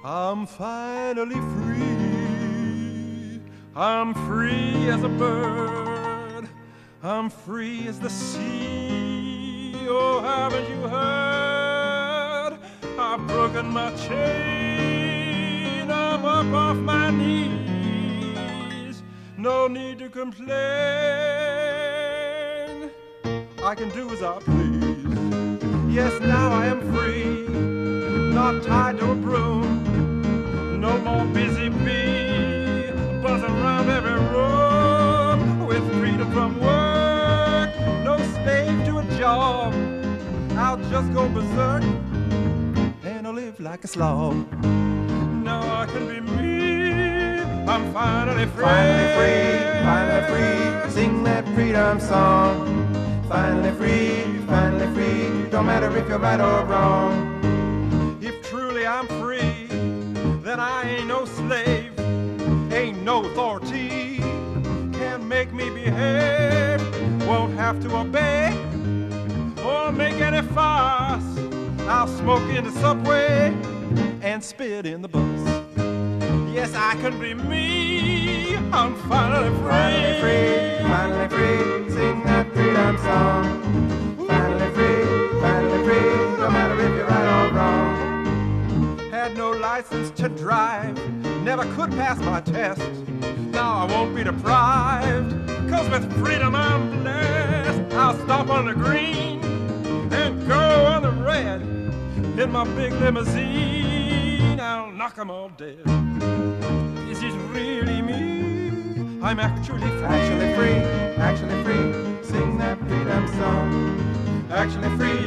I'm finally free. I'm free as a bird. I'm free as the sea. Oh, haven't you heard? I've broken my chain. I'm up off my knees. No need to complain. I can do as I please. Yes, now I am free. Not tied to a broom. No more busy bee, buzzing around every room. With freedom from work, no slave to a job. I'll just go berserk and I'll live like a slog. Now I can be me. I'm finally free. Finally free, finally free. Sing that freedom song. Finally free, finally free. Don't matter if you're right or wrong. If truly I'm free, then I ain't no slave, ain't no authority can make me behave, won't have to obey or make any fuss. I'll smoke in the subway and spit in the bus. Yes, I can be me. I'm finally free. Finally free, finally free. Sing that freedom song. Finally free, finally free. No matter if you're right or wrong. Had no license to drive, never could pass my test. Now I won't be deprived, 'cause with freedom I'm blessed. I'll stop on the green and go on the red. In my big limousine, I'll knock 'em all dead. This is really me. I'm actually free. Actually free, actually free. Sing that freedom song. Actually free,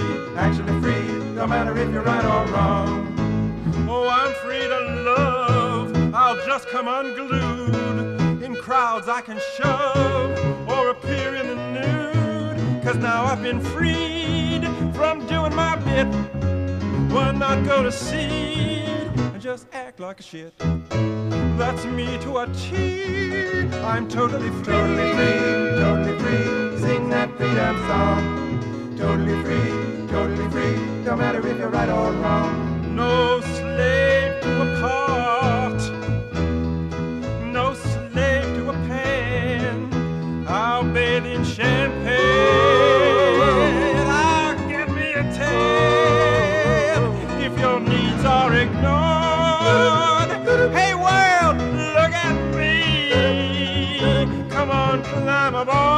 no matter if you're right or wrong. Oh, I'm free to love. I'll just come unglued. In crowds I can shove or appear in the nude. 'Cause now I've been freed from doing my bit. Why not go to seed and just act like a shit? That's me to a T. I'm totally free. Totally free, totally free. Sing that freedom song. Totally free, no matter if you're right or wrong. No slave to a pot, no slave to a pen. I'll bathe in champagne. I'll get me a tan. If your needs are ignored, hey world, look at me. Come on, climb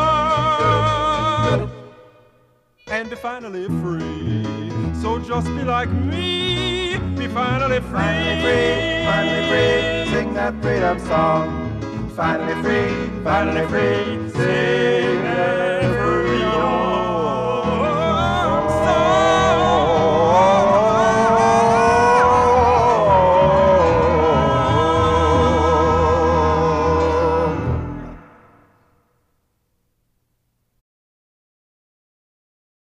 aboard and be finally free. So just be like me, be finally free. Finally free, finally free. Sing that freedom song. Finally free, sing.